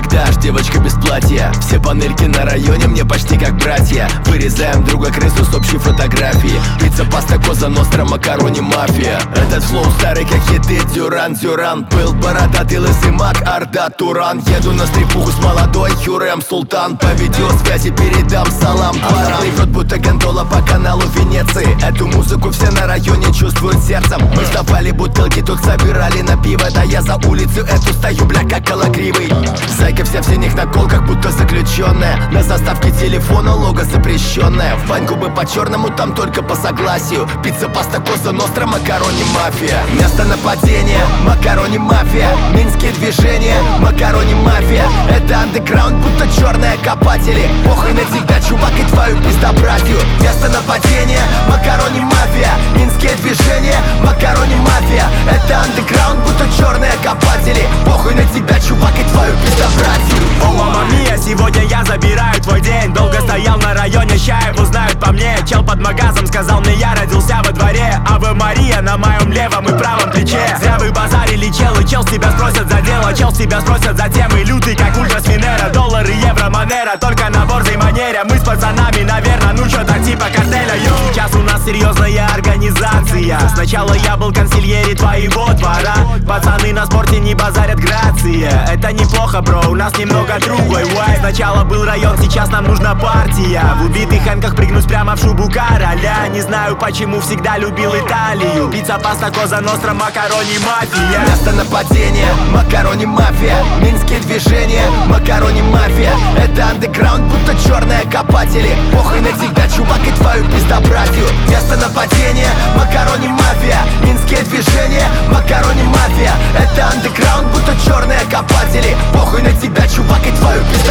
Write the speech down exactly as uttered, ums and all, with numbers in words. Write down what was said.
дашь, девочка без платья. Все панельки на районе мне почти как братья. Вырезаем друга крысу с общей фотографии. Пицца, паста, коза ностра, макарони, мафия. Этот флоу старый как хиты Дюран, Дюран. Был бородатый лысый маг, Арда Туран. Еду на стрипуху с молодой Хюррем Султан. По видеосвязи передам салам баран. Рот будто гондола по каналу Венеции. Эту музыку все на районе чувствуют сердцем. Мы вставали бутылки, тут собирали на пиво. Да я за улицу эту стою, бля, как калагривый. Зайка вся в синих наколках, будто заключенная. На заставке телефона лого запрещенная. В баньку бы по черному, там только по согласию. Пицца, паста, коза ностра, макарони, мафия. Место нападения, макарони, мафия. Минские движения, макарони, мафия. Это андеграунд, будто черные копатели. Похуй на тебя, чувак, и твою пиздобратью. Место нападения, макарони, мафия. Минские движения, макарони, мафия. Это андеграунд, будто черные копатели. Похуй на тебя, чувак, и твою пиздобратью. О, мама мия, сегодня я забираю твой день. Долго стоял на районе, Щаеву знают по мне. Чел под магазом сказал мне, я родился во дворе. Аве Мария на моем левом и правом плече. Зря вы базарили, чел, и чел с тебя спросят за дело. Чел с тебя спросят за темы, лютый как ультрасфинера. Доллары, евро, манера, только на борзой манере. Мы с пацанами, наверное, ну чё-то типа картеля, йоу. Сейчас у нас серьезная организация. Сначала я был консильери твоего двора. Пацаны на спорте не базарят, грация. Это неплохо, бро, у нас немного другой вайб. Сначала был район, сейчас нам нужна партия. В убитых хэнках прыгнусь прямо в шубу короля. Не знаю почему, всегда любил Италию. Пицца, паста, коза ностра, макарони, мафия. Место нападения, макарони, мафия. Минские движения, макарони, мафия. Это андеграунд, будто черные копатели. Похуй на тебя, чувак, и твою пиздобратью. Место нападения, макарони, мафия. Минские движения, макарони, мафия. Это андеграунд, будто черные копатели. Похуй на тебя, чувак, и твою пиздобратью.